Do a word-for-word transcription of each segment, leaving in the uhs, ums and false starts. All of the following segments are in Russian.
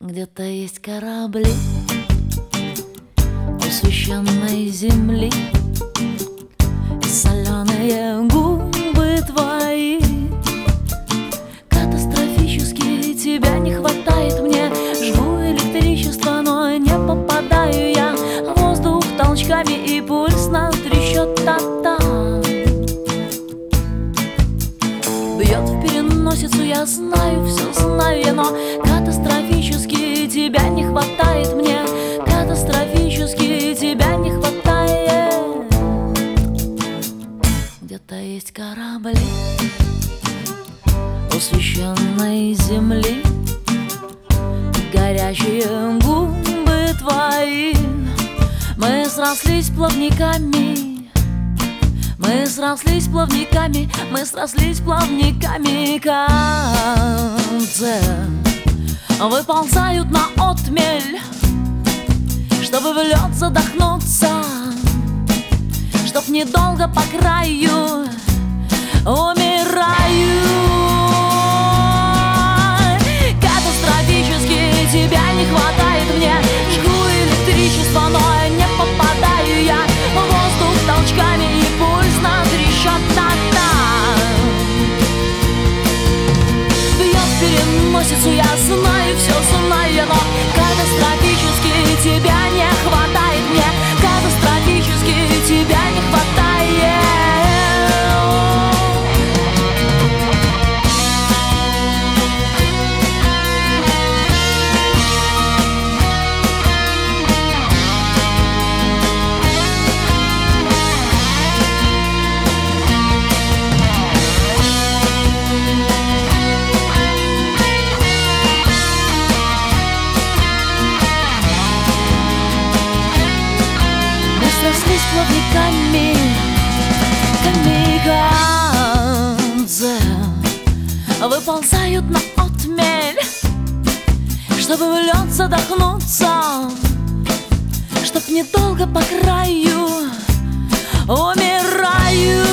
Где-то есть корабли у священной земли, и соленые губы твои. Катастрофически тебя не хватает мне. Жгу электричество, но не попадаю я. Воздух толчками и пульс на трещот та-та. Бьет в переносицу, я знаю, все знаю я, но катастрофически тебя не хватает мне. Катастрофически тебя не хватает. Где-то есть корабли у священной земли, горячие губы твои. Мы срослись плавниками, мы срослись плавниками, мы срослись плавниками. Концы выползают на отмель, чтобы в лед задохнуться, чтоб недолго по краю умираю. Катастрофически тебя не хватает мне. Жгу электричество, но не попадаю я. Воздух толчками и пульс на трещот та-та. Бьет в переносицу, я знаю, все знаю я, но катастрофически тебя не хватает мне. Катастрофически тебя не хватает. Срослись плавниками, камикадзе выползают на отмель, чтобы в лед задохнуться, чтоб недолго по краю умираю.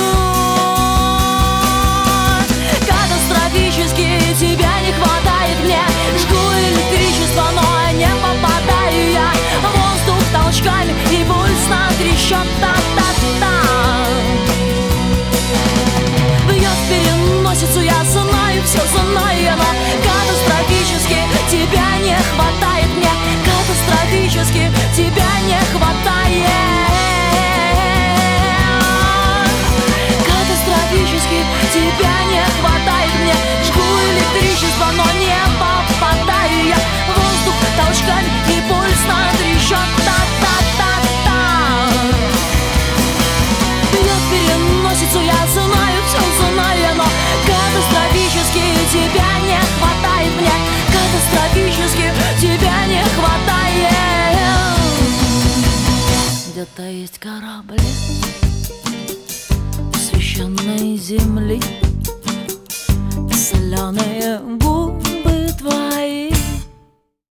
Катастрофически тебя не хватает мне. Жгу электричество, но не попадаю я. Воздух толчками и пульс на трещот та-та-та. Бьет в переносицу, я знаю, все знаю я, но катастрофически тебя не хватает мне. Катастрофически тебя не хватает. Катастрофически тебя не хватает мне. Жгу электричество, но не попадаю я. Воздух толчками и пульс на трещот та-та-та-та. Бьет в переносицу, я знаю, все знаю я, но катастрофически тебя не хватает мне. Катастрофически тебя не хватает. Где-то есть корабли священной земли, соленые